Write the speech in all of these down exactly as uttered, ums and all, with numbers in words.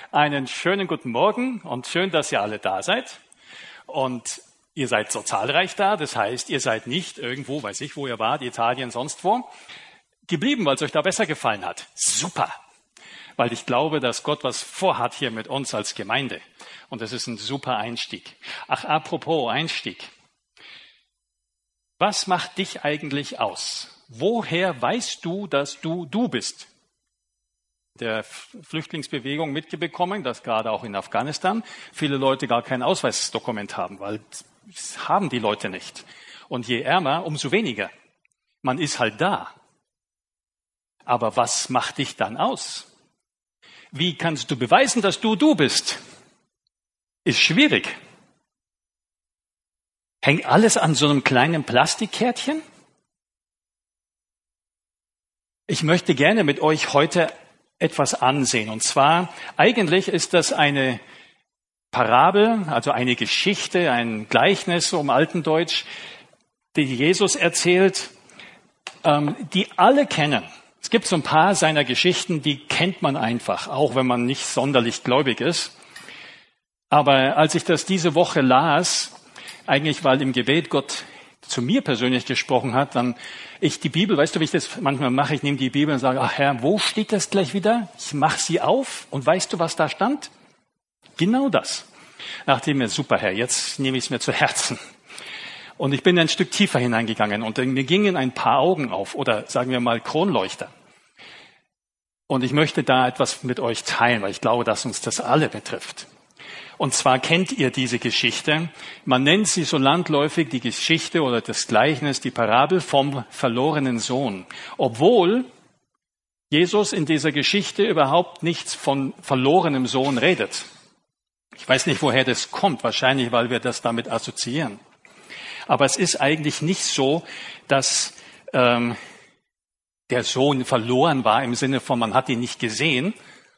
Einen schönen guten Morgen und schön, dass ihr alle da seid. Und ihr seid so zahlreich da, das heißt, ihr seid nicht irgendwo, weiß ich, wo ihr wart, Italien, sonst wo, geblieben, weil es euch da besser gefallen hat. Super! Weil ich glaube, dass Gott was vorhat hier mit uns als Gemeinde. Und das ist ein super Einstieg. Ach, apropos Einstieg. Was macht dich eigentlich aus? Woher weißt du, dass du du bist? Der Flüchtlingsbewegung mitbekommen, dass gerade auch in Afghanistan viele Leute gar kein Ausweisdokument haben, weil das haben die Leute nicht. Und je ärmer, umso weniger. Man ist halt da. Aber was macht dich dann aus? Wie kannst du beweisen, dass du du bist? Ist schwierig. Hängt alles an so einem kleinen Plastikkärtchen? Ich möchte gerne mit euch heute etwas ansehen. Und zwar, eigentlich ist das eine Parabel, also eine Geschichte, ein Gleichnis, so im Altendeutsch, die Jesus erzählt, ähm, die alle kennen. Es gibt so ein paar seiner Geschichten, die kennt man einfach, auch wenn man nicht sonderlich gläubig ist. Aber als ich das diese Woche las, eigentlich weil im Gebet Gott zu mir persönlich gesprochen hat, dann ich die Bibel, weißt du, wie ich das manchmal mache, ich nehme die Bibel und sage, ach Herr, wo steht das gleich wieder? Ich mache sie auf und weißt du, was da stand? Genau das. Nachdem mir, super Herr, jetzt nehme ich es mir zu Herzen. Und ich bin ein Stück tiefer hineingegangen und mir gingen ein paar Augen auf oder sagen wir mal Kronleuchter. Und ich möchte da etwas mit euch teilen, weil ich glaube, dass uns das alle betrifft. Und zwar kennt ihr diese Geschichte. Man nennt sie so landläufig die Geschichte oder das Gleichnis, die Parabel vom verlorenen Sohn. Obwohl Jesus in dieser Geschichte überhaupt nichts von verlorenem Sohn redet. Ich weiß nicht, woher das kommt. Wahrscheinlich, weil wir das damit assoziieren. Aber es ist eigentlich nicht so, dass ähm, der Sohn verloren war im Sinne von, man hat ihn nicht gesehen.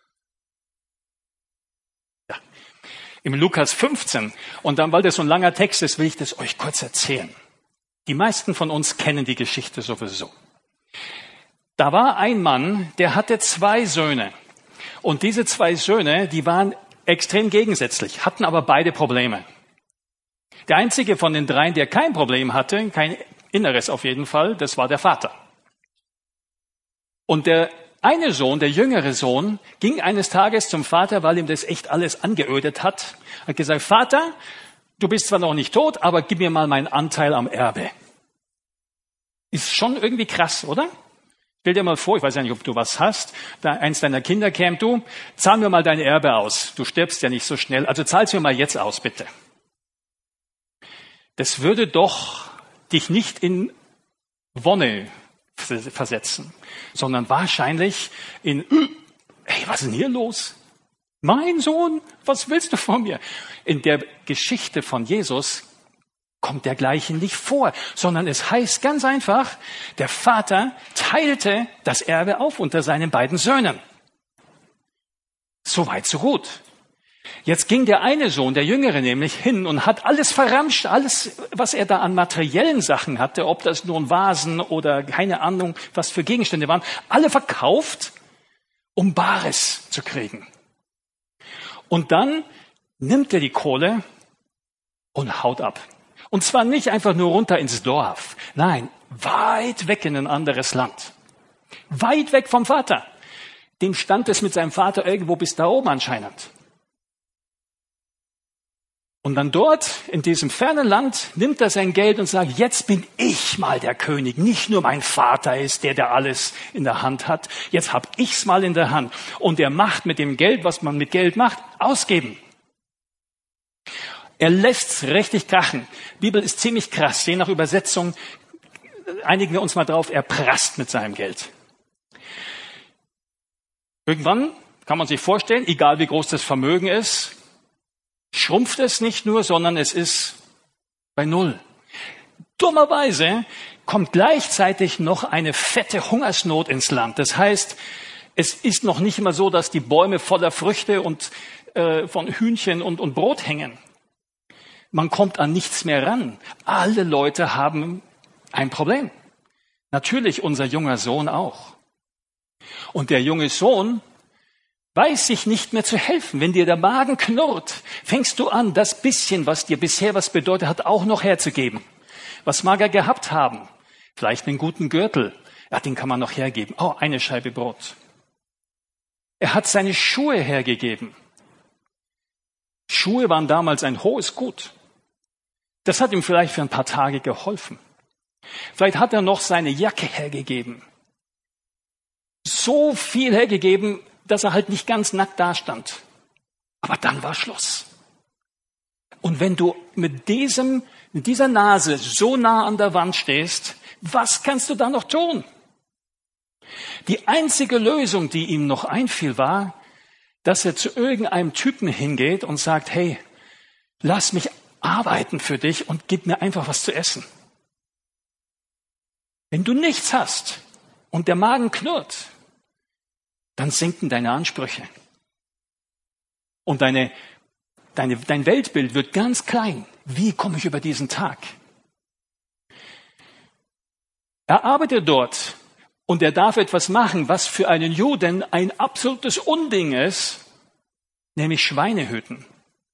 Ja. Im Lukas fünfzehn. Und dann, weil das so ein langer Text ist, will ich das euch kurz erzählen. Die meisten von uns kennen die Geschichte sowieso. Da war ein Mann, der hatte zwei Söhne. Und diese zwei Söhne, die waren extrem gegensätzlich, hatten aber beide Probleme. Der einzige von den dreien, der kein Problem hatte, kein Inneres auf jeden Fall, das war der Vater. Und der eine Sohn, der jüngere Sohn, ging eines Tages zum Vater, weil ihm das echt alles angeödet hat, hat gesagt, Vater, du bist zwar noch nicht tot, aber gib mir mal meinen Anteil am Erbe. Ist schon irgendwie krass, oder? Stell dir mal vor, ich weiß ja nicht, ob du was hast, da eins deiner Kinder käme, du, zahl mir mal dein Erbe aus, du stirbst ja nicht so schnell, also zahl's mir mal jetzt aus, bitte. Das würde doch dich nicht in Wonne versetzen, sondern wahrscheinlich in, hey, was ist denn hier los? Mein Sohn, was willst du von mir? In der Geschichte von Jesus kommt dergleichen nicht vor, sondern es heißt ganz einfach, der Vater teilte das Erbe auf unter seinen beiden Söhnen. So weit, so gut. Jetzt ging der eine Sohn, der Jüngere nämlich, hin und hat alles verramscht, alles, was er da an materiellen Sachen hatte, ob das nun Vasen oder keine Ahnung, was für Gegenstände waren, alle verkauft, um Bares zu kriegen. Und dann nimmt er die Kohle und haut ab. Und zwar nicht einfach nur runter ins Dorf, nein, weit weg in ein anderes Land. Weit weg vom Vater. Dem stand es mit seinem Vater irgendwo bis da oben anscheinend. Und dann dort, in diesem fernen Land, nimmt er sein Geld und sagt, jetzt bin ich mal der König. Nicht nur mein Vater ist der, der alles in der Hand hat. Jetzt hab ich's mal in der Hand. Und er macht mit dem Geld, was man mit Geld macht, ausgeben. Er lässt's richtig krachen. Die Bibel ist ziemlich krass. Je nach Übersetzung einigen wir uns mal drauf, er prasst mit seinem Geld. Irgendwann kann man sich vorstellen, egal wie groß das Vermögen ist, schrumpft es nicht nur, sondern es ist bei Null. Dummerweise kommt gleichzeitig noch eine fette Hungersnot ins Land. Das heißt, es ist noch nicht mal so, dass die Bäume voller Früchte und äh, von Hühnchen und, und Brot hängen. Man kommt an nichts mehr ran. Alle Leute haben ein Problem. Natürlich unser junger Sohn auch. Und der junge Sohn, weiß sich nicht mehr zu helfen. Wenn dir der Magen knurrt, fängst du an, das bisschen, was dir bisher was bedeutet hat, auch noch herzugeben. Was mag er gehabt haben? Vielleicht einen guten Gürtel. Ja, den kann man noch hergeben. Oh, eine Scheibe Brot. Er hat seine Schuhe hergegeben. Schuhe waren damals ein hohes Gut. Das hat ihm vielleicht für ein paar Tage geholfen. Vielleicht hat er noch seine Jacke hergegeben. So viel hergegeben, dass er halt nicht ganz nackt dastand. Aber dann war Schluss. Und wenn du mit diesem, mit dieser Nase so nah an der Wand stehst, was kannst du da noch tun? Die einzige Lösung, die ihm noch einfiel, war, dass er zu irgendeinem Typen hingeht und sagt, hey, lass mich arbeiten für dich und gib mir einfach was zu essen. Wenn du nichts hast und der Magen knurrt, dann sinken deine Ansprüche. Und deine, deine, dein Weltbild wird ganz klein. Wie komme ich über diesen Tag? Er arbeitet dort und er darf etwas machen, was für einen Juden ein absolutes Unding ist, nämlich Schweine hüten.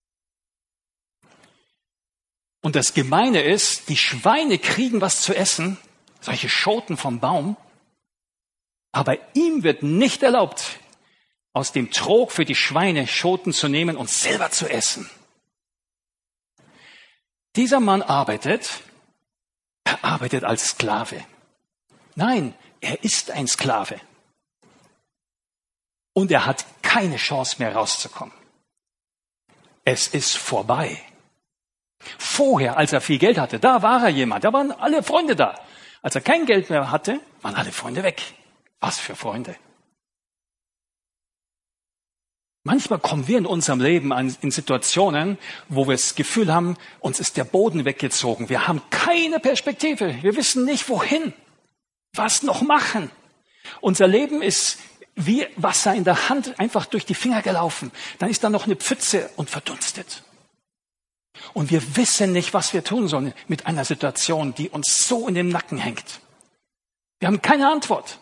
Und das Gemeine ist, die Schweine kriegen was zu essen, solche Schoten vom Baum, aber ihm wird nicht erlaubt, aus dem Trog für die Schweine Schoten zu nehmen und selber zu essen. Dieser Mann arbeitet, er arbeitet als Sklave. Nein, er ist ein Sklave. Und er hat keine Chance mehr rauszukommen. Es ist vorbei. Vorher, als er viel Geld hatte, da war er jemand, da waren alle Freunde da. Als er kein Geld mehr hatte, waren alle Freunde weg. Was für Freunde. Manchmal kommen wir in unserem Leben in Situationen, wo wir das Gefühl haben, uns ist der Boden weggezogen. Wir haben keine Perspektive. Wir wissen nicht, wohin. Was noch machen? Unser Leben ist wie Wasser in der Hand einfach durch die Finger gelaufen. Dann ist da noch eine Pfütze und verdunstet. Und wir wissen nicht, was wir tun sollen mit einer Situation, die uns so in den Nacken hängt. Wir haben keine Antwort.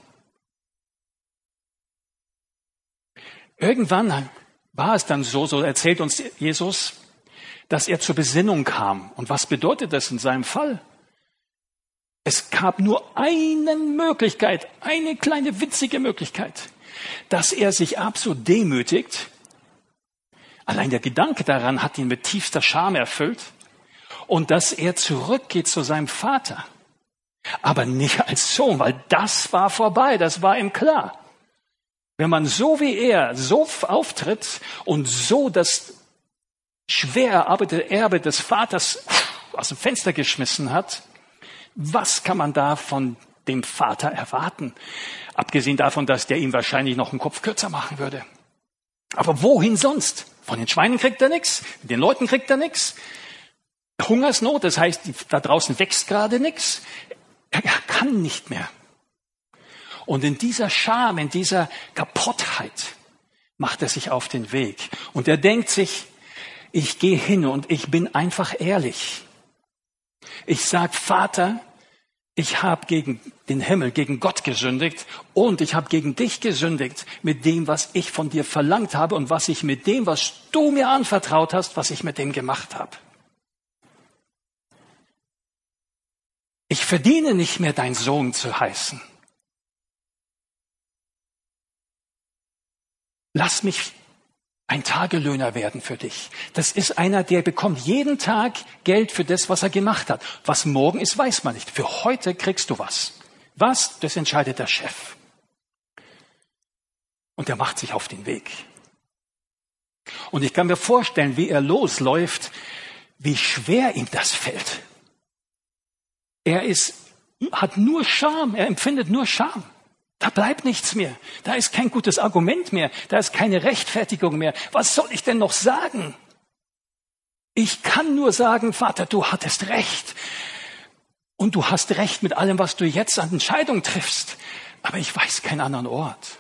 Irgendwann war es dann so, so erzählt uns Jesus, dass er zur Besinnung kam. Und was bedeutet das in seinem Fall? Es gab nur eine Möglichkeit, eine kleine witzige Möglichkeit, dass er sich absolut demütigt. Allein der Gedanke daran hat ihn mit tiefster Scham erfüllt. Und dass er zurückgeht zu seinem Vater. Aber nicht als Sohn, weil das war vorbei, das war ihm klar. Wenn man so wie er so auftritt und so das schwer erarbeitete Erbe des Vaters aus dem Fenster geschmissen hat, was kann man da von dem Vater erwarten? Abgesehen davon, dass der ihm wahrscheinlich noch einen Kopf kürzer machen würde. Aber wohin sonst? Von den Schweinen kriegt er nichts, mit den Leuten kriegt er nichts. Hungersnot, das heißt, da draußen wächst gerade nichts. Er kann nicht mehr. Und in dieser Scham, in dieser Kaputtheit macht er sich auf den Weg. Und er denkt sich, ich gehe hin und ich bin einfach ehrlich. Ich sag, Vater, ich habe gegen den Himmel, gegen Gott gesündigt und ich habe gegen dich gesündigt mit dem, was ich von dir verlangt habe und was ich mit dem, was du mir anvertraut hast, was ich mit dem gemacht habe. Ich verdiene nicht mehr, dein Sohn zu heißen. Lass mich ein Tagelöhner werden für dich. Das ist einer, der bekommt jeden Tag Geld für das, was er gemacht hat. Was morgen ist, weiß man nicht. Für heute kriegst du was. Was? Das entscheidet der Chef. Und er macht sich auf den Weg. Und ich kann mir vorstellen, wie er losläuft, wie schwer ihm das fällt. Er ist, hat nur Scham, er empfindet nur Scham. Da bleibt nichts mehr. Da ist kein gutes Argument mehr. Da ist keine Rechtfertigung mehr. Was soll ich denn noch sagen? Ich kann nur sagen, Vater, du hattest recht. Und du hast recht mit allem, was du jetzt an Entscheidungen triffst. Aber ich weiß keinen anderen Ort.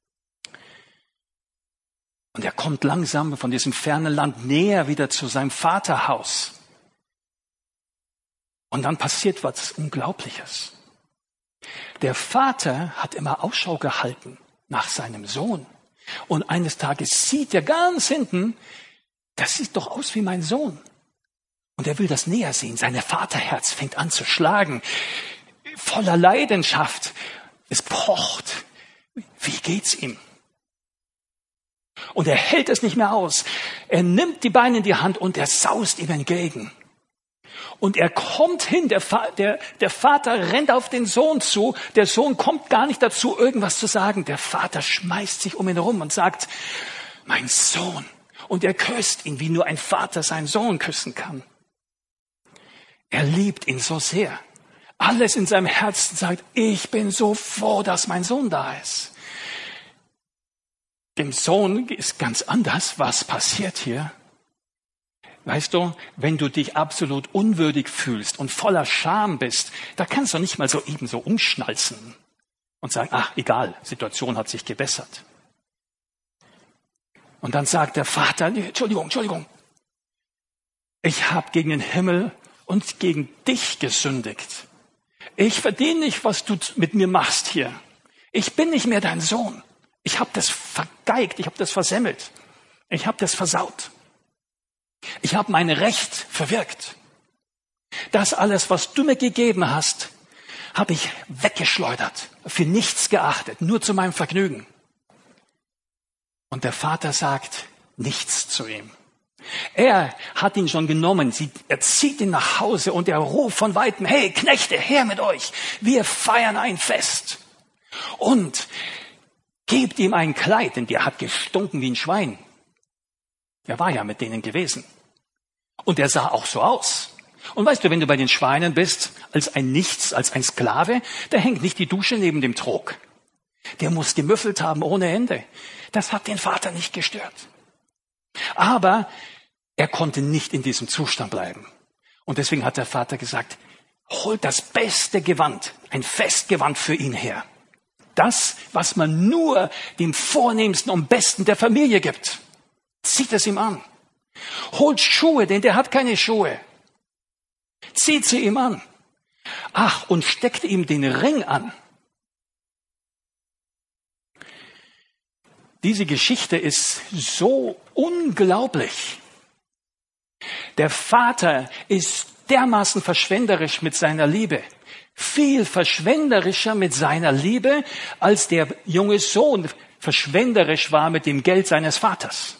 Und er kommt langsam von diesem fernen Land näher wieder zu seinem Vaterhaus. Und dann passiert was Unglaubliches. Der Vater hat immer Ausschau gehalten nach seinem Sohn. Und eines Tages sieht er ganz hinten, das sieht doch aus wie mein Sohn. Und er will das näher sehen. Sein Vaterherz fängt an zu schlagen, voller Leidenschaft. Es pocht. Wie geht's ihm? Und er hält es nicht mehr aus. Er nimmt die Beine in die Hand und er saust ihm entgegen. Und er kommt hin, der, Va- der, der Vater rennt auf den Sohn zu, der Sohn kommt gar nicht dazu, irgendwas zu sagen. Der Vater schmeißt sich um ihn herum und sagt, mein Sohn. Und er küsst ihn, wie nur ein Vater seinen Sohn küssen kann. Er liebt ihn so sehr. Alles in seinem Herzen sagt, ich bin so froh, dass mein Sohn da ist. Dem Sohn ist ganz anders, was passiert hier. Weißt du, wenn du dich absolut unwürdig fühlst und voller Scham bist, da kannst du nicht mal so eben so umschnalzen und sagen, ach, egal, Situation hat sich gebessert. Und dann sagt der Vater, Entschuldigung, Entschuldigung, ich habe gegen den Himmel und gegen dich gesündigt. Ich verdiene nicht, was du mit mir machst hier. Ich bin nicht mehr dein Sohn. Ich habe das vergeigt, ich habe das versemmelt. Ich habe das versaut. Ich habe mein Recht verwirkt. Das alles, was du mir gegeben hast, habe ich weggeschleudert, für nichts geachtet, nur zu meinem Vergnügen. Und der Vater sagt nichts zu ihm. Er hat ihn schon genommen, er zieht ihn nach Hause und er ruft von Weitem, hey Knechte, her mit euch, wir feiern ein Fest. Und gebt ihm ein Kleid, denn der hat gestunken wie ein Schwein. Er war ja mit denen gewesen. Und er sah auch so aus. Und weißt du, wenn du bei den Schweinen bist, als ein Nichts, als ein Sklave, da hängt nicht die Dusche neben dem Trog. Der muss gemüffelt haben ohne Ende. Das hat den Vater nicht gestört. Aber er konnte nicht in diesem Zustand bleiben. Und deswegen hat der Vater gesagt, holt das beste Gewand, ein Festgewand für ihn her. Das, was man nur dem Vornehmsten und Besten der Familie gibt. Zieht es ihm an. Holt Schuhe, denn der hat keine Schuhe. Zieht sie ihm an. Ach, und steckt ihm den Ring an. Diese Geschichte ist so unglaublich. Der Vater ist dermaßen verschwenderisch mit seiner Liebe. Viel verschwenderischer mit seiner Liebe, als der junge Sohn verschwenderisch war mit dem Geld seines Vaters.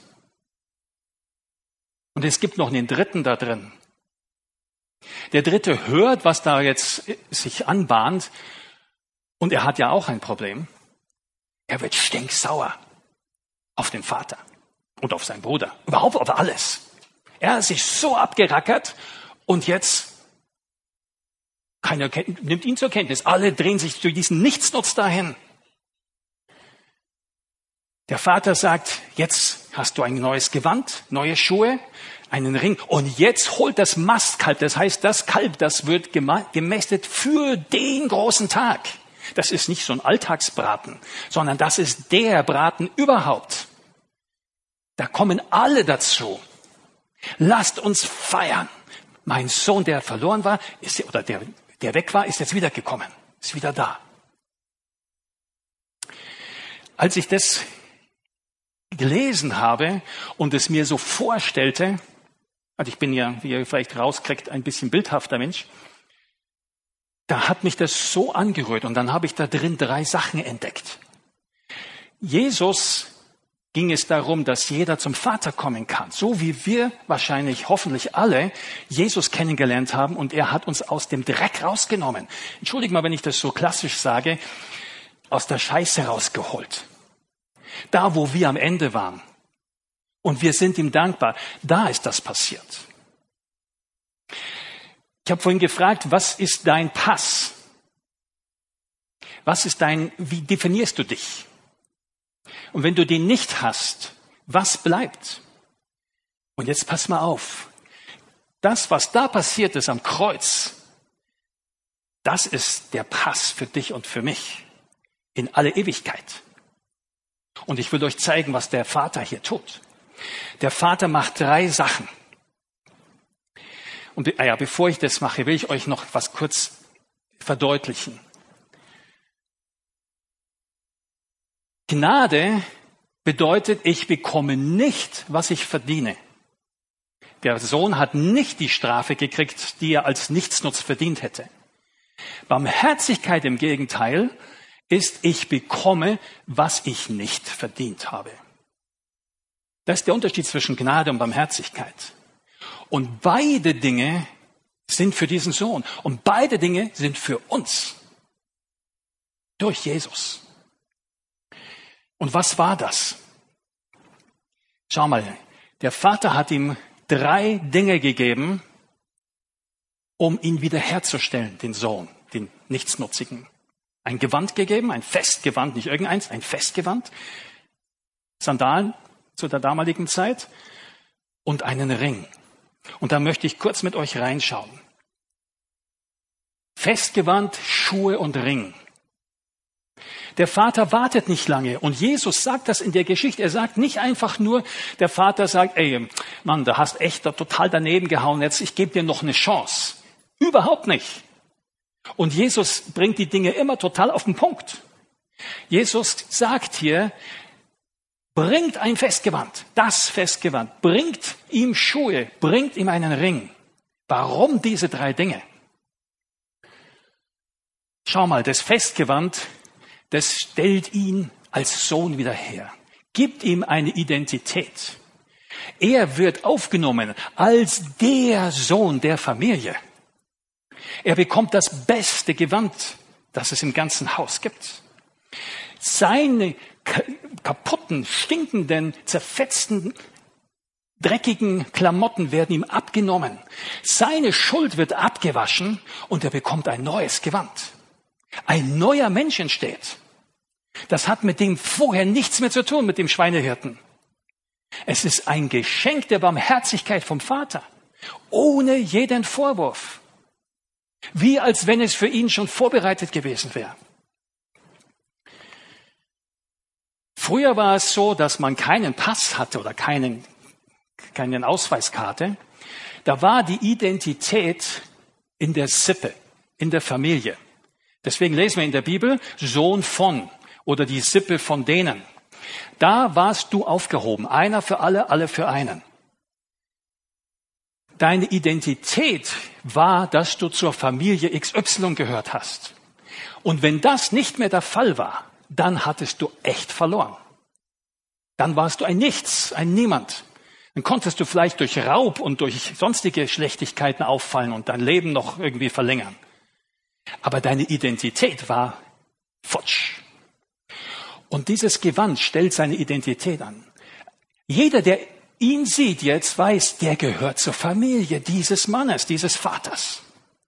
Und es gibt noch einen dritten da drin. Der dritte hört, was da jetzt sich anbahnt, und er hat ja auch ein Problem. Er wird stinksauer auf den Vater und auf seinen Bruder, überhaupt auf alles. Er hat sich so abgerackert und jetzt keiner nimmt ihn zur Kenntnis. Alle drehen sich durch diesen Nichtsnutz dahin. Der Vater sagt, jetzt hast du ein neues Gewand, neue Schuhe, einen Ring und jetzt holt das Mastkalb, das heißt das Kalb, das wird gemästet für den großen Tag. Das ist nicht so ein Alltagsbraten, sondern das ist der Braten überhaupt. Da kommen alle dazu. Lasst uns feiern. Mein Sohn, der verloren war, ist, oder der, der weg war, ist jetzt wiedergekommen, ist wieder da. Als ich das gelesen habe und es mir so vorstellte, also ich bin ja, wie ihr vielleicht rauskriegt, ein bisschen bildhafter Mensch, da hat mich das so angerührt und dann habe ich da drin drei Sachen entdeckt. Jesus ging es darum, dass jeder zum Vater kommen kann, so wie wir wahrscheinlich, hoffentlich alle, Jesus kennengelernt haben und er hat uns aus dem Dreck rausgenommen. Entschuldigt mal, wenn ich das so klassisch sage, aus der Scheiße rausgeholt. Da, wo wir am Ende waren. Und wir sind ihm dankbar. Da ist das passiert. Ich habe vorhin gefragt, was ist dein Pass? Was ist dein, wie definierst du dich? Und wenn du den nicht hast, was bleibt? Und jetzt pass mal auf. Das, was da passiert ist am Kreuz, das ist der Pass für dich und für mich in alle Ewigkeit. Und ich will euch zeigen, was der Vater hier tut. Der Vater macht drei Sachen. Und ja, bevor ich das mache, will ich euch noch was kurz verdeutlichen. Gnade bedeutet, ich bekomme nicht, was ich verdiene. Der Sohn hat nicht die Strafe gekriegt, die er als Nichtsnutz verdient hätte. Barmherzigkeit im Gegenteil ist, ich bekomme, was ich nicht verdient habe. Das ist der Unterschied zwischen Gnade und Barmherzigkeit. Und beide Dinge sind für diesen Sohn. Und beide Dinge sind für uns. Durch Jesus. Und was war das? Schau mal, der Vater hat ihm drei Dinge gegeben, um ihn wiederherzustellen, den Sohn, den Nichtsnutzigen. Ein Gewand gegeben, ein Festgewand, nicht irgendeins, ein Festgewand, Sandalen zu der damaligen Zeit und einen Ring. Und da möchte ich kurz mit euch reinschauen. Festgewand, Schuhe und Ring. Der Vater wartet nicht lange und Jesus sagt das in der Geschichte. Er sagt nicht einfach nur, der Vater sagt, ey, Mann, da hast echt total daneben gehauen, jetzt ich gebe dir noch eine Chance. Überhaupt nicht. Und Jesus bringt die Dinge immer total auf den Punkt. Jesus sagt hier, bringt ein Festgewand, das Festgewand, bringt ihm Schuhe, bringt ihm einen Ring. Warum diese drei Dinge? Schau mal, das Festgewand, das stellt ihn als Sohn wieder her, gibt ihm eine Identität. Er wird aufgenommen als der Sohn der Familie. Er bekommt das beste Gewand, das es im ganzen Haus gibt. Seine kaputten, stinkenden, zerfetzten, dreckigen Klamotten werden ihm abgenommen. Seine Schuld wird abgewaschen und er bekommt ein neues Gewand. Ein neuer Mensch entsteht. Das hat mit dem vorher nichts mehr zu tun, mit dem Schweinehirten. Es ist ein Geschenk der Barmherzigkeit vom Vater, ohne jeden Vorwurf. Wie als wenn es für ihn schon vorbereitet gewesen wäre. Früher war es so, dass man keinen Pass hatte oder keinen, keinen Ausweiskarte. Da war die Identität in der Sippe, in der Familie. Deswegen lesen wir in der Bibel Sohn von oder die Sippe von denen. Da warst du aufgehoben. Einer für alle, alle für einen. Deine Identität war, dass du zur Familie X Y gehört hast. Und wenn das nicht mehr der Fall war, dann hattest du echt verloren. Dann warst du ein Nichts, ein Niemand. Dann konntest du vielleicht durch Raub und durch sonstige Schlechtigkeiten auffallen und dein Leben noch irgendwie verlängern. Aber deine Identität war futsch. Und dieses Gewand stellt seine Identität an. Jeder, der ihn sieht jetzt, weiß, der gehört zur Familie dieses Mannes, dieses Vaters.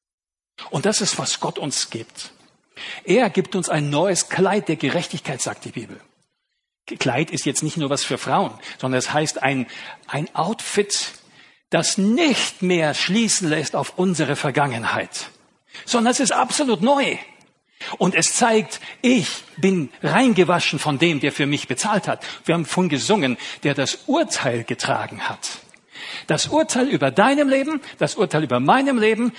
Und das ist, was Gott uns gibt. Er gibt uns ein neues Kleid der Gerechtigkeit, sagt die Bibel. Kleid ist jetzt nicht nur was für Frauen, sondern es heißt ein, ein Outfit, das nicht mehr schließen lässt auf unsere Vergangenheit, sondern es ist absolut neu. Und es zeigt, ich bin reingewaschen von dem, der für mich bezahlt hat. Wir haben von gesungen, der das Urteil getragen hat. Das Urteil über deinem Leben, das Urteil über meinem Leben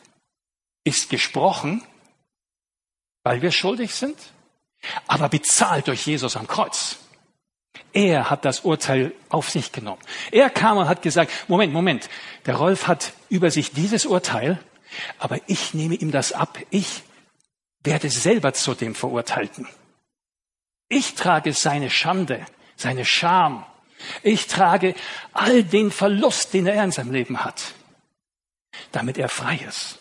ist gesprochen, weil wir schuldig sind, aber bezahlt durch Jesus am Kreuz. Er hat das Urteil auf sich genommen. Er kam und hat gesagt, Moment, Moment, der Rolf hat über sich dieses Urteil, aber ich nehme ihm das ab. Ich werde selber zu dem Verurteilten. Ich trage seine Schande, seine Scham. Ich trage all den Verlust, den er in seinem Leben hat, damit er frei ist.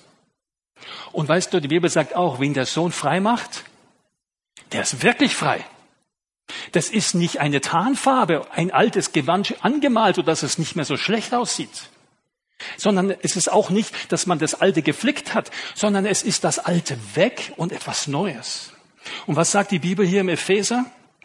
Und weißt du, die Bibel sagt auch, wen der Sohn frei macht, der ist wirklich frei. Das ist nicht eine Tarnfarbe, ein altes Gewand angemalt, sodass es nicht mehr so schlecht aussieht. Sondern es ist auch nicht, dass man das Alte geflickt hat, sondern es ist das Alte weg und etwas Neues. Und was sagt die Bibel hier im Epheser?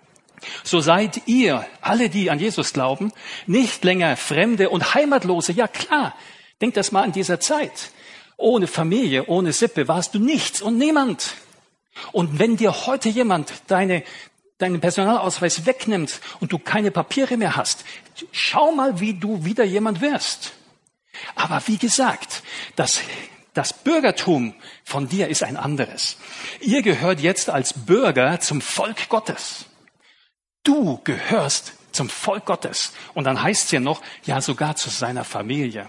So seid ihr, alle die an Jesus glauben, nicht länger Fremde und Heimatlose. Ja klar, denk das mal an dieser Zeit. Ohne Familie, ohne Sippe warst du nichts und niemand. Und wenn dir heute jemand deine, deinen Personalausweis wegnimmt und du keine Papiere mehr hast, schau mal, wie du wieder jemand wirst. Aber wie gesagt, das, das Bürgertum von dir ist ein anderes. Ihr gehört jetzt als Bürger zum Volk Gottes. Du gehörst zum Volk Gottes. Und dann heißt es ja noch, ja sogar zu seiner Familie.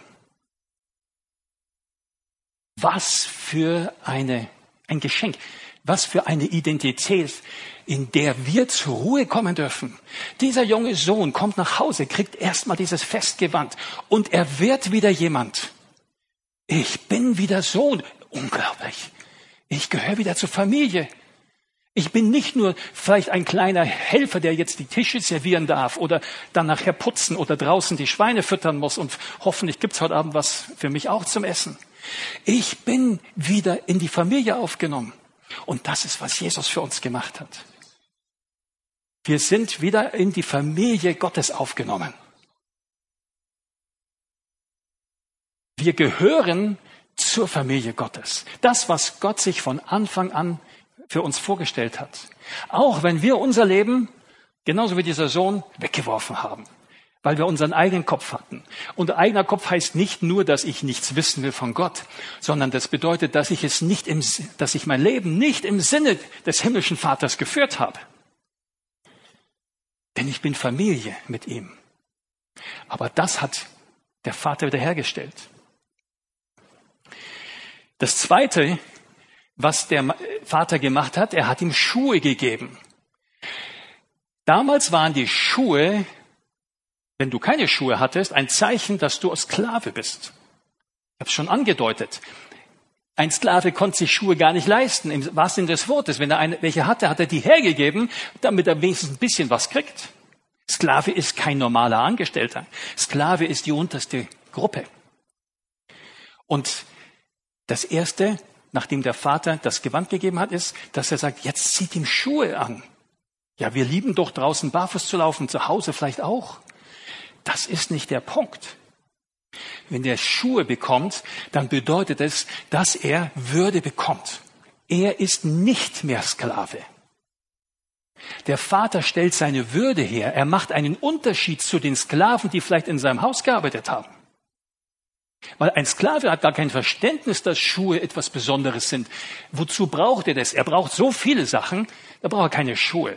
Was für eine, ein Geschenk. Was für eine Identität, in der wir zur Ruhe kommen dürfen. Dieser junge Sohn kommt nach Hause, kriegt erstmal dieses Festgewand und er wird wieder jemand. Ich bin wieder Sohn. Unglaublich. Ich gehöre wieder zur Familie. Ich bin nicht nur vielleicht ein kleiner Helfer, der jetzt die Tische servieren darf oder dann nachher putzen oder draußen die Schweine füttern muss und hoffentlich gibt's heute Abend was für mich auch zum Essen. Ich bin wieder in die Familie aufgenommen. Und das ist, was Jesus für uns gemacht hat. Wir sind wieder in die Familie Gottes aufgenommen. Wir gehören zur Familie Gottes. Das, was Gott sich von Anfang an für uns vorgestellt hat. Auch wenn wir unser Leben, genauso wie dieser Sohn, weggeworfen haben. Weil wir unseren eigenen Kopf hatten. Und eigener Kopf heißt nicht nur, dass ich nichts wissen will von Gott, sondern das bedeutet, dass ich es nicht im, dass ich mein Leben nicht im Sinne des himmlischen Vaters geführt habe. Denn ich bin Familie mit ihm. Aber das hat der Vater wiederhergestellt. Das Zweite, was der Vater gemacht hat, er hat ihm Schuhe gegeben. Damals waren die Schuhe, wenn du keine Schuhe hattest, ein Zeichen, dass du Sklave bist. Ich habe es schon angedeutet. Ein Sklave konnte sich Schuhe gar nicht leisten, im wahrsten Sinne des Wortes. Wenn er eine, welche hatte, hat er die hergegeben, damit er wenigstens ein bisschen was kriegt. Sklave ist kein normaler Angestellter. Sklave ist die unterste Gruppe. Und das Erste, nachdem der Vater das Gewand gegeben hat, ist, dass er sagt, jetzt zieht ihm Schuhe an. Ja, wir lieben doch draußen barfuß zu laufen, zu Hause vielleicht auch. Das ist nicht der Punkt. Wenn der Schuhe bekommt, dann bedeutet es, dass er Würde bekommt. Er ist nicht mehr Sklave. Der Vater stellt seine Würde her. Er macht einen Unterschied zu den Sklaven, die vielleicht in seinem Haus gearbeitet haben. Weil ein Sklave hat gar kein Verständnis, dass Schuhe etwas Besonderes sind. Wozu braucht er das? Er braucht so viele Sachen, da braucht er keine Schuhe.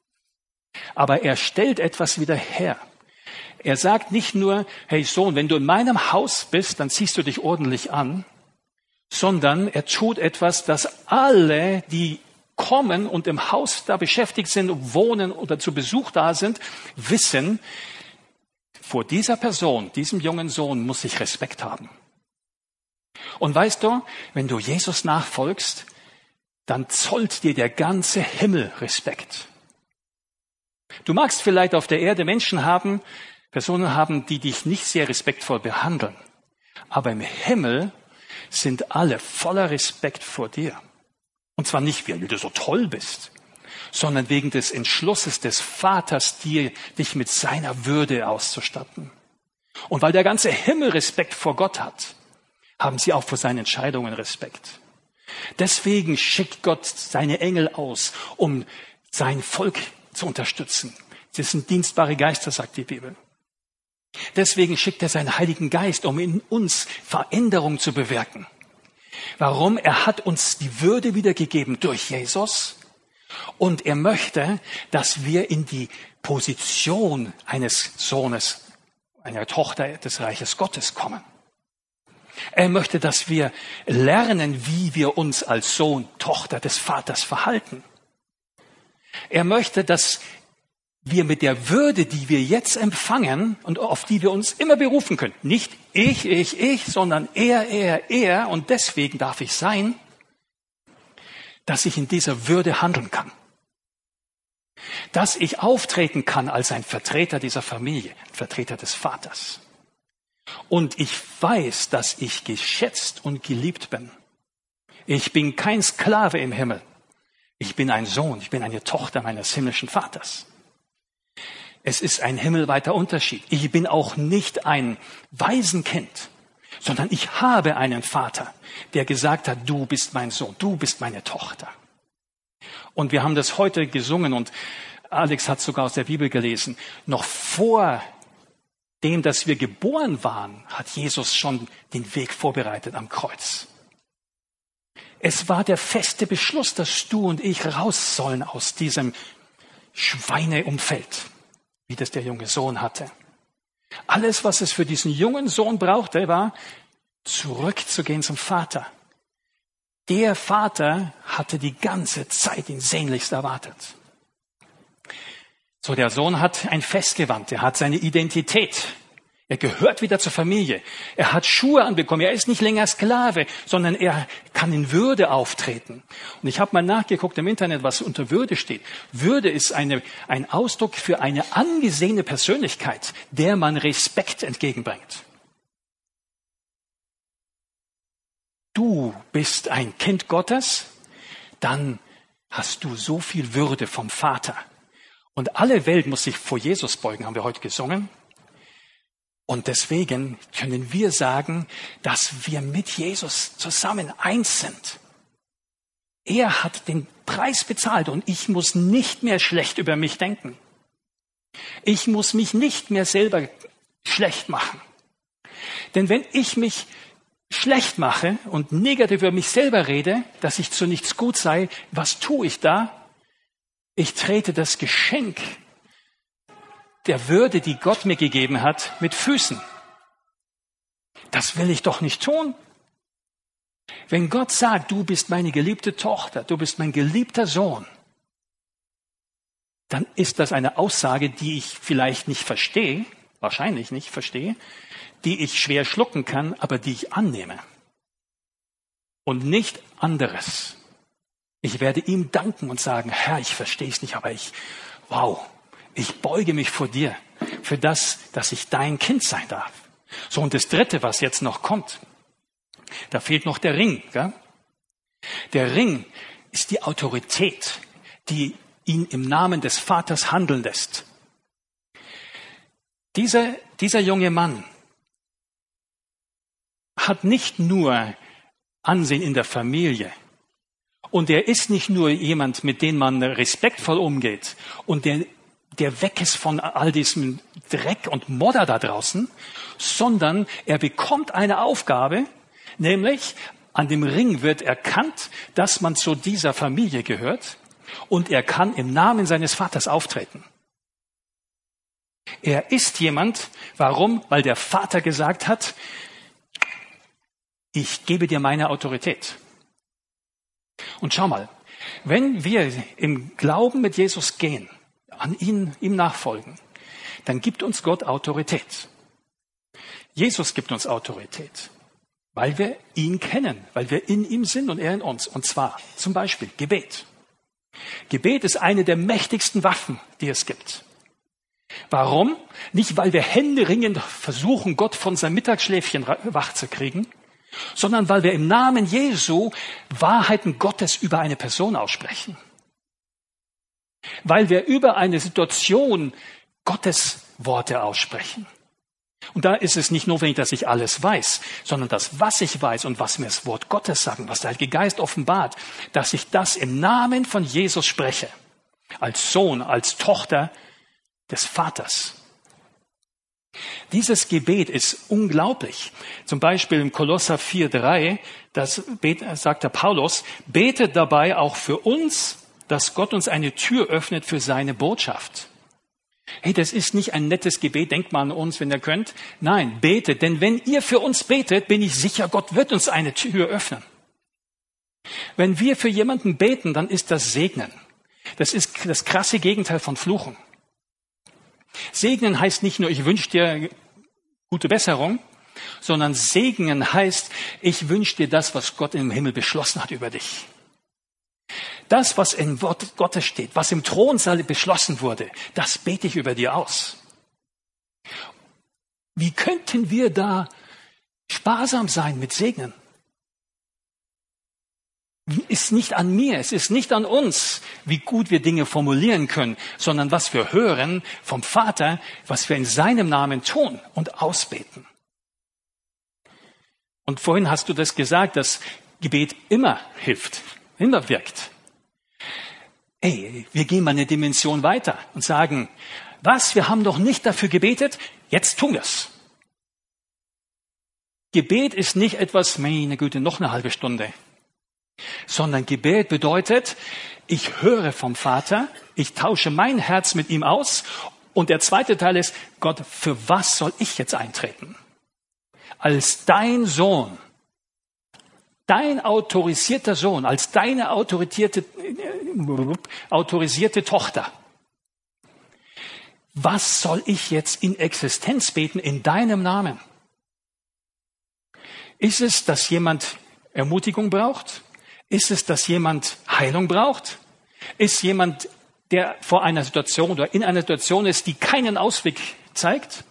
Aber er stellt etwas wieder her. Er sagt nicht nur, hey Sohn, wenn du in meinem Haus bist, dann ziehst du dich ordentlich an, sondern er tut etwas, dass alle, die kommen und im Haus da beschäftigt sind, wohnen oder zu Besuch da sind, wissen, vor dieser Person, diesem jungen Sohn, muss ich Respekt haben. Und weißt du, wenn du Jesus nachfolgst, dann zollt dir der ganze Himmel Respekt. Du magst vielleicht auf der Erde Menschen haben, Personen haben, die dich nicht sehr respektvoll behandeln. Aber im Himmel sind alle voller Respekt vor dir. Und zwar nicht, weil du so toll bist, sondern wegen des Entschlusses des Vaters, dir, dich mit seiner Würde auszustatten. Und weil der ganze Himmel Respekt vor Gott hat, haben sie auch vor seinen Entscheidungen Respekt. Deswegen schickt Gott seine Engel aus, um sein Volk zu unterstützen. Sie sind dienstbare Geister, sagt die Bibel. Deswegen schickt er seinen Heiligen Geist, um in uns Veränderung zu bewirken. Warum? Er hat uns die Würde wiedergegeben durch Jesus und er möchte, dass wir in die Position eines Sohnes, einer Tochter des Reiches Gottes kommen. Er möchte, dass wir lernen, wie wir uns als Sohn, Tochter des Vaters verhalten. Er möchte, dass wir mit der Würde, die wir jetzt empfangen und auf die wir uns immer berufen können, nicht ich, ich, ich, sondern er, er, er und deswegen darf ich sein, dass ich in dieser Würde handeln kann. Dass ich auftreten kann als ein Vertreter dieser Familie, ein Vertreter des Vaters. Und ich weiß, dass ich geschätzt und geliebt bin. Ich bin kein Sklave im Himmel. Ich bin ein Sohn, ich bin eine Tochter meines himmlischen Vaters. Es ist ein himmelweiter Unterschied. Ich bin auch nicht ein Waisenkind, sondern ich habe einen Vater, der gesagt hat, du bist mein Sohn, du bist meine Tochter. Und wir haben das heute gesungen und Alex hat sogar aus der Bibel gelesen. Noch vor dem, dass wir geboren waren, hat Jesus schon den Weg vorbereitet am Kreuz. Es war der feste Beschluss, dass du und ich raus sollen aus diesem Schweine umfällt, wie das der junge Sohn hatte. Alles, was es für diesen jungen Sohn brauchte, war, zurückzugehen zum Vater. Der Vater hatte die ganze Zeit ihn sehnlichst erwartet. So, der Sohn hat ein Festgewand, er hat seine Identität. Er gehört wieder zur Familie. Er hat Schuhe anbekommen. Er ist nicht länger Sklave, sondern er kann in Würde auftreten. Und ich habe mal nachgeguckt im Internet, was unter Würde steht. Würde ist eine, ein Ausdruck für eine angesehene Persönlichkeit, der man Respekt entgegenbringt. Du bist ein Kind Gottes, dann hast du so viel Würde vom Vater. Und alle Welt muss sich vor Jesus beugen, haben wir heute gesungen. Und deswegen können wir sagen, dass wir mit Jesus zusammen eins sind. Er hat den Preis bezahlt und ich muss nicht mehr schlecht über mich denken. Ich muss mich nicht mehr selber schlecht machen. Denn wenn ich mich schlecht mache und negativ über mich selber rede, dass ich zu nichts gut sei, was tue ich da? Ich trete das Geschenk der Würde, die Gott mir gegeben hat, mit Füßen. Das will ich doch nicht tun. Wenn Gott sagt, du bist meine geliebte Tochter, du bist mein geliebter Sohn, dann ist das eine Aussage, die ich vielleicht nicht verstehe, wahrscheinlich nicht verstehe, die ich schwer schlucken kann, aber die ich annehme. Und nicht anderes. Ich werde ihm danken und sagen, Herr, ich verstehe es nicht, aber ich, wow, ich beuge mich vor dir für das, dass ich dein Kind sein darf. So, und das Dritte, was jetzt noch kommt, da fehlt noch der Ring. Gell? Der Ring ist die Autorität, die ihn im Namen des Vaters handeln lässt. Dieser, dieser junge Mann hat nicht nur Ansehen in der Familie und er ist nicht nur jemand, mit dem man respektvoll umgeht und der der weg ist von all diesem Dreck und Modder da draußen, sondern er bekommt eine Aufgabe, nämlich an dem Ring wird erkannt, dass man zu dieser Familie gehört und er kann im Namen seines Vaters auftreten. Er ist jemand, warum? Weil der Vater gesagt hat, ich gebe dir meine Autorität. Und schau mal, wenn wir im Glauben mit Jesus gehen, an ihn, ihm nachfolgen, dann gibt uns Gott Autorität. Jesus gibt uns Autorität, weil wir ihn kennen, weil wir in ihm sind und er in uns. Und zwar zum Beispiel Gebet. Gebet ist eine der mächtigsten Waffen, die es gibt. Warum? Nicht, weil wir händeringend versuchen, Gott von seinem Mittagsschläfchen wach zu kriegen, sondern weil wir im Namen Jesu Wahrheiten Gottes über eine Person aussprechen. Weil wir über eine Situation Gottes Worte aussprechen. Und da ist es nicht notwendig, dass ich alles weiß, sondern das, was ich weiß und was mir das Wort Gottes sagt, was der Heilige Geist offenbart, dass ich das im Namen von Jesus spreche. Als Sohn, als Tochter des Vaters. Dieses Gebet ist unglaublich. Zum Beispiel im Kolosser vier drei, das sagt der Paulus, betet dabei auch für uns, dass Gott uns eine Tür öffnet für seine Botschaft. Hey, das ist nicht ein nettes Gebet, denkt mal an uns, wenn ihr könnt. Nein, betet, denn wenn ihr für uns betet, bin ich sicher, Gott wird uns eine Tür öffnen. Wenn wir für jemanden beten, dann ist das Segnen. Das ist das krasse Gegenteil von Fluchen. Segnen heißt nicht nur, ich wünsche dir gute Besserung, sondern segnen heißt, ich wünsche dir das, was Gott im Himmel beschlossen hat über dich. Das, was im Wort Gottes steht, was im Thronsaal beschlossen wurde, das bete ich über dir aus. Wie könnten wir da sparsam sein mit Segnen? Es ist nicht an mir, es ist nicht an uns, wie gut wir Dinge formulieren können, sondern was wir hören vom Vater, was wir in seinem Namen tun und ausbeten. Und vorhin hast du das gesagt, dass Gebet immer hilft, immer wirkt. Ey, wir gehen mal eine Dimension weiter und sagen, was, wir haben doch nicht dafür gebetet, jetzt tun wir es. Gebet ist nicht etwas, meine Güte, noch eine halbe Stunde. Sondern Gebet bedeutet, ich höre vom Vater, ich tausche mein Herz mit ihm aus. Und der zweite Teil ist, Gott, für was soll ich jetzt eintreten? Als dein Sohn, dein autorisierter Sohn, als deine autorisierte, äh, autorisierte Tochter. Was soll ich jetzt in Existenz beten in deinem Namen? Ist es, dass jemand Ermutigung braucht? Ist es, dass jemand Heilung braucht? Ist jemand, der vor einer Situation oder in einer Situation ist, die keinen Ausweg zeigt?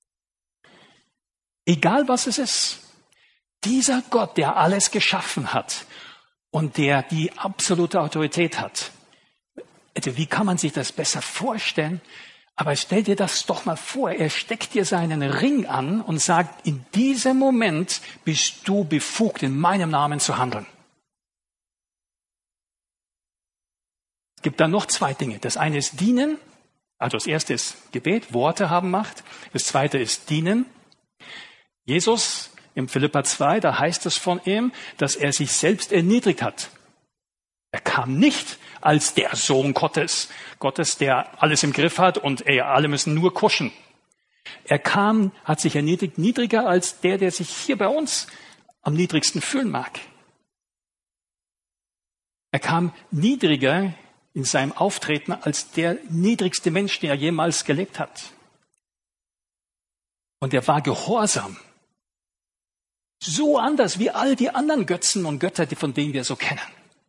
Egal was es ist, dieser Gott, der alles geschaffen hat und der die absolute Autorität hat. Wie kann man sich das besser vorstellen? Aber stell dir das doch mal vor, er steckt dir seinen Ring an und sagt, in diesem Moment bist du befugt, in meinem Namen zu handeln. Es gibt dann noch zwei Dinge. Das eine ist dienen. Also das erste ist Gebet, Worte haben Macht. Das zweite ist dienen. Jesus im Philipper zwei, da heißt es von ihm, dass er sich selbst erniedrigt hat. Er kam nicht als der Sohn Gottes, Gottes, der alles im Griff hat und ey, alle müssen nur kuschen. Er kam, hat sich erniedrigt, niedriger als der, der sich hier bei uns am niedrigsten fühlen mag. Er kam niedriger in seinem Auftreten als der niedrigste Mensch, der jemals gelebt hat. Und er war gehorsam. So anders wie all die anderen Götzen und Götter, von denen wir so kennen.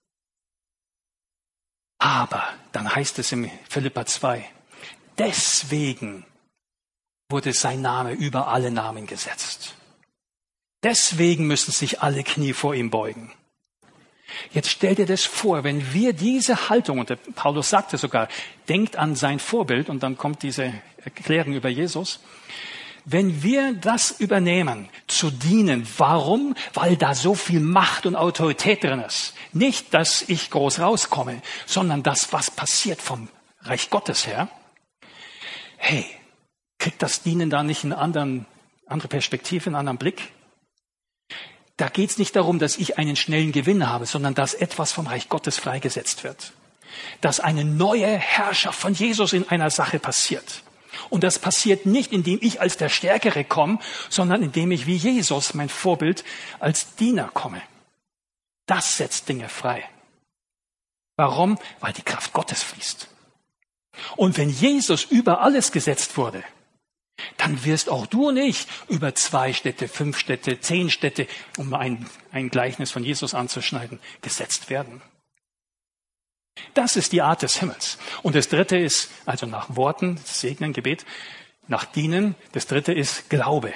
Aber, dann heißt es im Philipper zwei, deswegen wurde sein Name über alle Namen gesetzt. Deswegen müssen sich alle Knie vor ihm beugen. Jetzt stell dir das vor, wenn wir diese Haltung, und der Paulus sagte sogar, denkt an sein Vorbild, und dann kommt diese Erklärung über Jesus, wenn wir das übernehmen, zu dienen, warum? Weil da so viel Macht und Autorität drin ist. Nicht, dass ich groß rauskomme, sondern das, was passiert vom Reich Gottes her. Hey, kriegt das Dienen da nicht eine anderen, andere Perspektive, einen anderen Blick? Da geht es nicht darum, dass ich einen schnellen Gewinn habe, sondern dass etwas vom Reich Gottes freigesetzt wird. Dass eine neue Herrschaft von Jesus in einer Sache passiert. Und das passiert nicht, indem ich als der Stärkere komme, sondern indem ich wie Jesus, mein Vorbild, als Diener komme. Das setzt Dinge frei. Warum? Weil die Kraft Gottes fließt. Und wenn Jesus über alles gesetzt wurde, dann wirst auch du und ich über zwei Städte, fünf Städte, zehn Städte, um ein, ein Gleichnis von Jesus anzuschneiden, gesetzt werden. Das ist die Art des Himmels. Und das dritte ist, also nach Worten, Segnen, Gebet, nach Dienen, das dritte ist Glaube.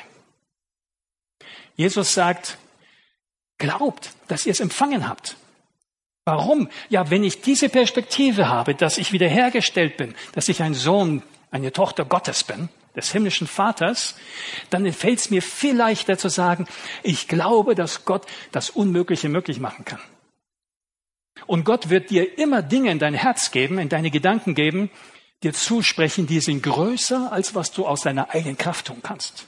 Jesus sagt, glaubt, dass ihr es empfangen habt. Warum? Ja, wenn ich diese Perspektive habe, dass ich wiederhergestellt bin, dass ich ein Sohn, eine Tochter Gottes bin, des himmlischen Vaters, dann fällt es mir viel leichter zu sagen, ich glaube, dass Gott das Unmögliche möglich machen kann. Und Gott wird dir immer Dinge in dein Herz geben, in deine Gedanken geben, dir zusprechen, die sind größer, als was du aus deiner eigenen Kraft tun kannst.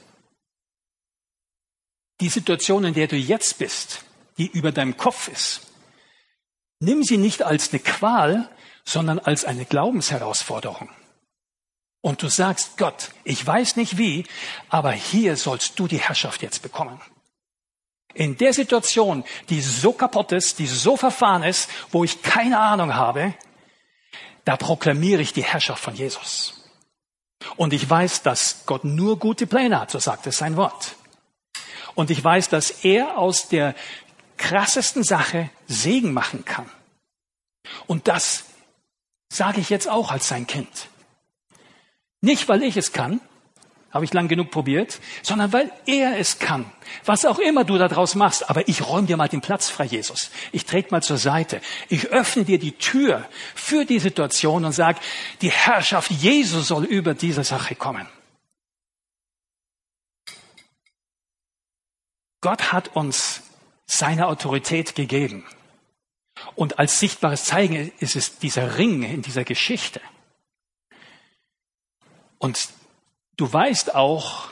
Die Situation, in der du jetzt bist, die über deinem Kopf ist, nimm sie nicht als eine Qual, sondern als eine Glaubensherausforderung. Und du sagst, Gott, ich weiß nicht wie, aber hier sollst du die Herrschaft jetzt bekommen. In der Situation, die so kaputt ist, die so verfahren ist, wo ich keine Ahnung habe, da proklamiere ich die Herrschaft von Jesus. Und ich weiß, dass Gott nur gute Pläne hat, so sagt es sein Wort. Und ich weiß, dass er aus der krassesten Sache Segen machen kann. Und das sage ich jetzt auch als sein Kind. Nicht, weil ich es kann, habe ich lang genug probiert, sondern weil er es kann. Was auch immer du daraus machst, aber ich räume dir mal den Platz frei, Jesus. Ich trete mal zur Seite. Ich öffne dir die Tür für die Situation und sage, die Herrschaft Jesu soll über diese Sache kommen. Gott hat uns seine Autorität gegeben. Und als sichtbares Zeichen ist es dieser Ring in dieser Geschichte. Und du weißt auch,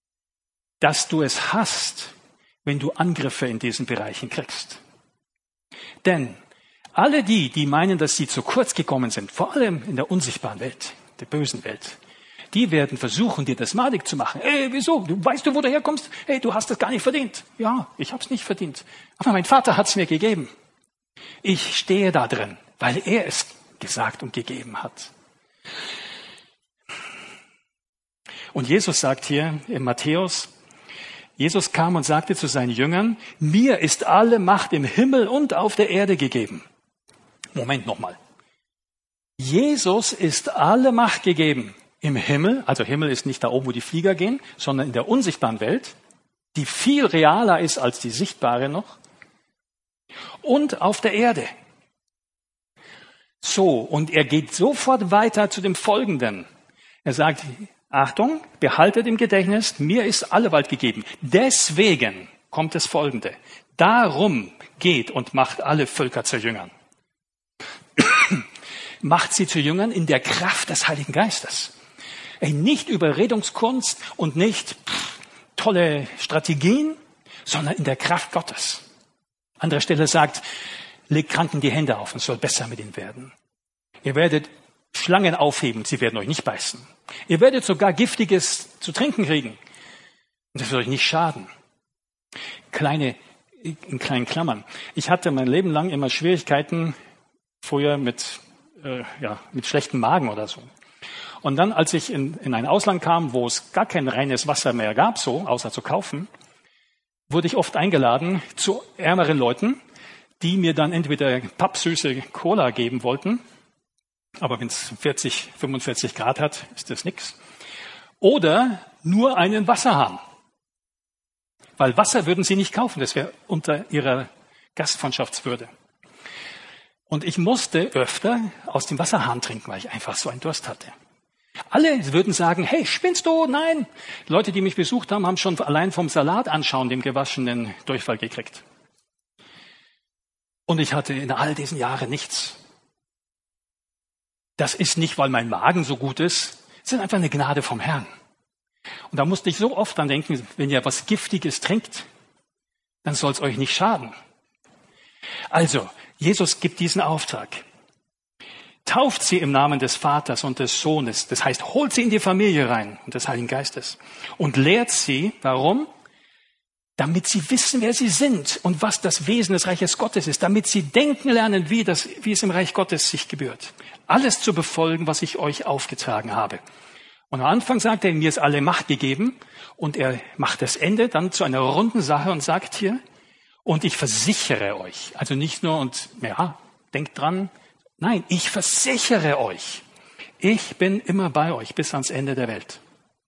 dass du es hast, wenn du Angriffe in diesen Bereichen kriegst. Denn alle die, die meinen, dass sie zu kurz gekommen sind, vor allem in der unsichtbaren Welt, der bösen Welt, die werden versuchen, dir das madig zu machen. Ey, wieso? Du weißt du, wo du herkommst? Hey, du hast das gar nicht verdient. Ja, ich habe es nicht verdient. Aber mein Vater hat es mir gegeben. Ich stehe da drin, weil er es gesagt und gegeben hat. Und Jesus sagt hier in Matthäus, Jesus kam und sagte zu seinen Jüngern, mir ist alle Macht im Himmel und auf der Erde gegeben. Moment nochmal. Jesus ist alle Macht gegeben im Himmel, also Himmel ist nicht da oben, wo die Flieger gehen, sondern in der unsichtbaren Welt, die viel realer ist als die sichtbare noch, und auf der Erde. So, und er geht sofort weiter zu dem Folgenden. Er sagt, Achtung, behaltet im Gedächtnis, mir ist alle Gewalt gegeben. Deswegen kommt das Folgende. Darum geht und macht alle Völker zu Jüngern. Macht sie zu Jüngern in der Kraft des Heiligen Geistes. Ey, nicht Überredungskunst und nicht pff, tolle Strategien, sondern in der Kraft Gottes. Andere Stelle sagt, legt Kranken die Hände auf und es soll besser mit ihnen werden. Ihr werdet Schlangen aufheben, sie werden euch nicht beißen. Ihr werdet sogar Giftiges zu trinken kriegen. Und das wird euch nicht schaden. Kleine, in kleinen Klammern. Ich hatte mein Leben lang immer Schwierigkeiten, früher mit, äh, ja, mit schlechtem Magen oder so. Und dann, als ich in, in ein Ausland kam, wo es gar kein reines Wasser mehr gab, so, außer zu kaufen, wurde ich oft eingeladen zu ärmeren Leuten, die mir dann entweder pappsüße Cola geben wollten, aber wenn es vierzig, fünfundvierzig Grad hat, ist das nix. Oder nur einen Wasserhahn. Weil Wasser würden sie nicht kaufen, das wäre unter ihrer Gastfreundschaftswürde. Und ich musste öfter aus dem Wasserhahn trinken, weil ich einfach so einen Durst hatte. Alle würden sagen, hey, spinnst du? Nein. Leute, die mich besucht haben, haben schon allein vom Salat anschauen, dem gewaschenen Durchfall gekriegt. Und ich hatte in all diesen Jahren nichts. Das ist nicht, weil mein Magen so gut ist, es ist einfach eine Gnade vom Herrn. Und da musste ich so oft dran denken, wenn ihr was Giftiges trinkt, dann soll es euch nicht schaden. Also, Jesus gibt diesen Auftrag. Tauft sie im Namen des Vaters und des Sohnes. Das heißt, holt sie in die Familie rein und des Heiligen Geistes. Und lehrt sie, warum? Damit sie wissen, wer sie sind und was das Wesen des Reiches Gottes ist. Damit sie denken lernen, wie, das, wie es im Reich Gottes sich gebührt. Alles zu befolgen, was ich euch aufgetragen habe. Und am Anfang sagt er, mir ist alle Macht gegeben. Und er macht das Ende dann zu einer runden Sache und sagt hier, und ich versichere euch, also nicht nur, und ja, denkt dran, nein, ich versichere euch, ich bin immer bei euch bis ans Ende der Welt.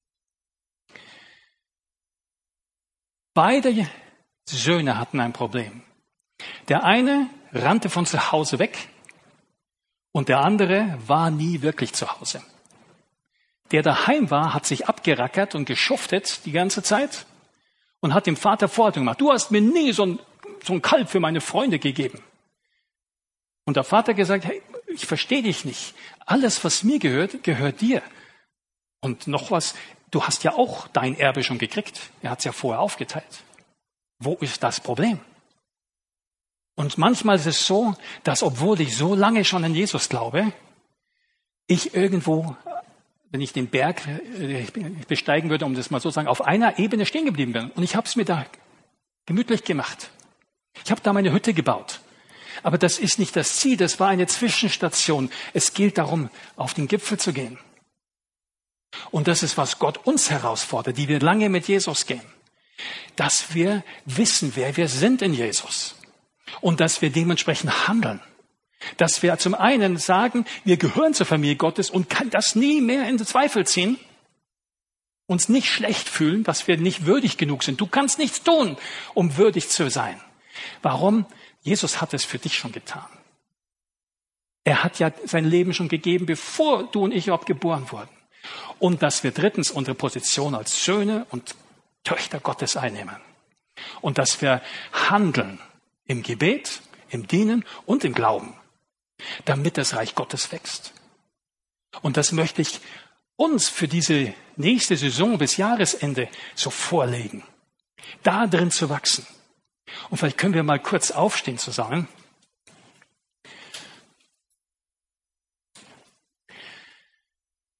Beide Söhne hatten ein Problem. Der eine rannte von zu Hause weg und der andere war nie wirklich zu Hause. Der daheim war, hat sich abgerackert und geschuftet die ganze Zeit und hat dem Vater Vorhaltung gemacht. Du hast mir nie so ein, so ein Kalb für meine Freunde gegeben. Und der Vater gesagt, hey, ich verstehe dich nicht. Alles, was mir gehört, gehört dir. Und noch was, du hast ja auch dein Erbe schon gekriegt. Er hat es ja vorher aufgeteilt. Wo ist das Problem? Und manchmal ist es so, dass obwohl ich so lange schon an Jesus glaube, ich irgendwo, wenn ich den Berg besteigen würde, um das mal so zu sagen, auf einer Ebene stehen geblieben bin. Und ich habe es mir da gemütlich gemacht. Ich habe da meine Hütte gebaut. Aber das ist nicht das Ziel, das war eine Zwischenstation. Es gilt darum, auf den Gipfel zu gehen. Und das ist, was Gott uns herausfordert, die wir lange mit Jesus gehen. Dass wir wissen, wer wir sind in Jesus. Und dass wir dementsprechend handeln. Dass wir zum einen sagen, wir gehören zur Familie Gottes und kann das nie mehr in Zweifel ziehen. Uns nicht schlecht fühlen, dass wir nicht würdig genug sind. Du kannst nichts tun, um würdig zu sein. Warum? Jesus hat es für dich schon getan. Er hat ja sein Leben schon gegeben, bevor du und ich überhaupt geboren wurden. Und dass wir drittens unsere Position als Söhne und Töchter Gottes einnehmen. Und dass wir handeln im Gebet, im Dienen und im Glauben, damit das Reich Gottes wächst. Und das möchte ich uns für diese nächste Saison bis Jahresende so vorlegen, da drin zu wachsen. Und vielleicht können wir mal kurz aufstehen zusammen.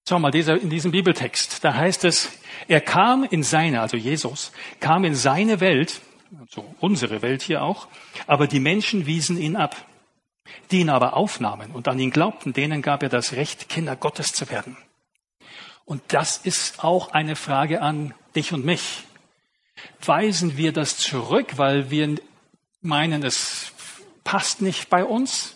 Schau mal, dieser, in diesem Bibeltext, da heißt es, er kam in seine, also Jesus, kam in seine Welt, also unsere Welt hier auch, aber die Menschen wiesen ihn ab. Die ihn aber aufnahmen und an ihn glaubten, denen gab er das Recht, Kinder Gottes zu werden. Und das ist auch eine Frage an dich und mich. Weisen wir das zurück, weil wir meinen, es passt nicht bei uns?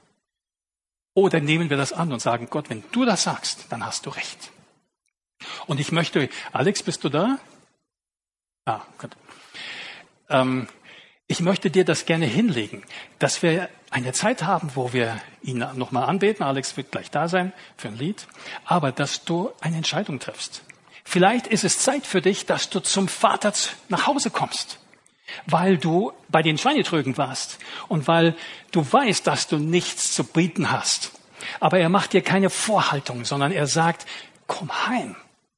Oder nehmen wir das an und sagen, Gott, wenn du das sagst, dann hast du recht. Und ich möchte, Alex, bist du da? Ah, gut. Ähm, ich möchte dir das gerne hinlegen, dass wir eine Zeit haben, wo wir ihn nochmal anbeten. Alex wird gleich da sein für ein Lied. Aber dass du eine Entscheidung triffst. Vielleicht ist es Zeit für dich, dass du zum Vater nach Hause kommst, weil du bei den Schweinetrögen warst und weil du weißt, dass du nichts zu bieten hast. Aber er macht dir keine Vorhaltung, sondern er sagt, komm heim.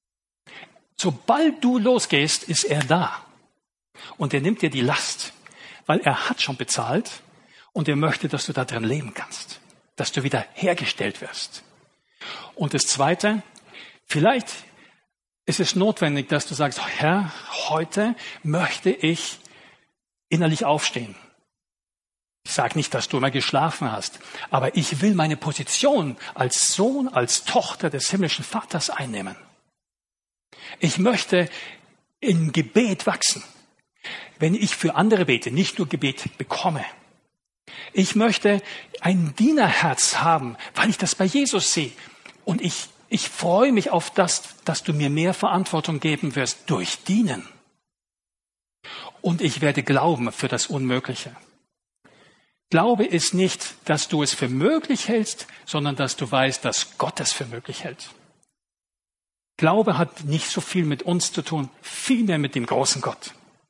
Sobald du losgehst, ist er da. Und er nimmt dir die Last, weil er hat schon bezahlt und er möchte, dass du da drin leben kannst, dass du wieder hergestellt wirst. Und das Zweite, vielleicht ist es notwendig, dass du sagst, Herr, heute möchte ich innerlich aufstehen. Ich sage nicht, dass du immer geschlafen hast, aber ich will meine Position als Sohn, als Tochter des himmlischen Vaters einnehmen. Ich möchte im Gebet wachsen. Wenn ich für andere bete, nicht nur Gebet bekomme. Ich möchte ein Dienerherz haben, weil ich das bei Jesus sehe. Und ich, ich freue mich auf das, dass du mir mehr Verantwortung geben wirst durch Dienen. Und ich werde glauben für das Unmögliche. Glaube ist nicht, dass du es für möglich hältst, sondern dass du weißt, dass Gott es für möglich hält. Glaube hat nicht so viel mit uns zu tun, vielmehr mit dem großen Gott.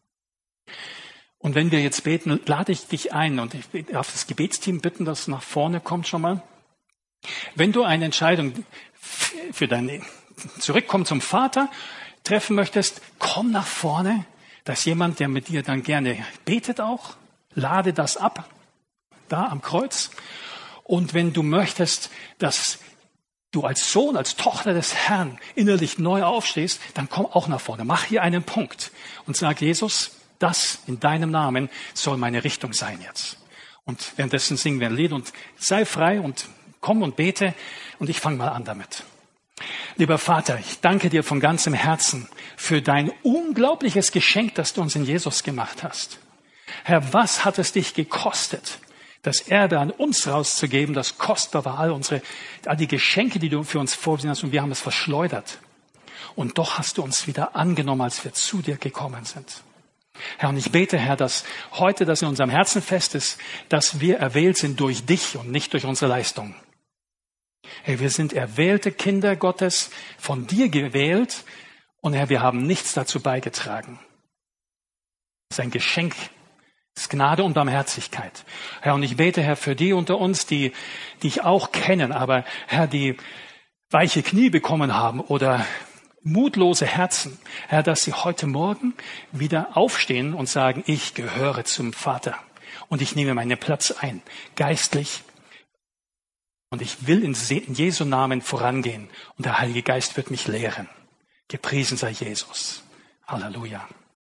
Und wenn wir jetzt beten, lade ich dich ein und ich darf das Gebetsteam bitten, dass nach vorne kommt schon mal. Wenn du eine Entscheidung für dein Zurückkommen zum Vater treffen möchtest, komm nach vorne. Da ist jemand, der mit dir dann gerne betet auch. Lade das ab, da am Kreuz. Und wenn du möchtest, dass du als Sohn, als Tochter des Herrn innerlich neu aufstehst, dann komm auch nach vorne. Mach hier einen Punkt und sag, Jesus, das in deinem Namen soll meine Richtung sein jetzt. Und währenddessen singen wir ein Lied und sei frei und komm und bete. Und ich fange mal an damit. Lieber Vater, ich danke dir von ganzem Herzen für dein unglaubliches Geschenk, das du uns in Jesus gemacht hast. Herr, was hat es dich gekostet, das Erbe an uns rauszugeben, das kostbar war, all unsere, all die Geschenke, die du für uns vorgesehen hast, und wir haben es verschleudert. Und doch hast du uns wieder angenommen, als wir zu dir gekommen sind. Herr, und ich bete, Herr, dass heute das in unserem Herzen fest ist, dass wir erwählt sind durch dich und nicht durch unsere Leistung. Herr, wir sind erwählte Kinder Gottes, von dir gewählt, und Herr, wir haben nichts dazu beigetragen. Das ist ein Geschenk, das ist Gnade und Barmherzigkeit. Herr, und ich bete, Herr, für die unter uns, die dich auch kennen, aber Herr, die weiche Knie bekommen haben oder mutlose Herzen, Herr, dass sie heute Morgen wieder aufstehen und sagen, ich gehöre zum Vater und ich nehme meinen Platz ein, geistlich, und ich will in Jesu Namen vorangehen und der Heilige Geist wird mich lehren. Gepriesen sei Jesus. Halleluja.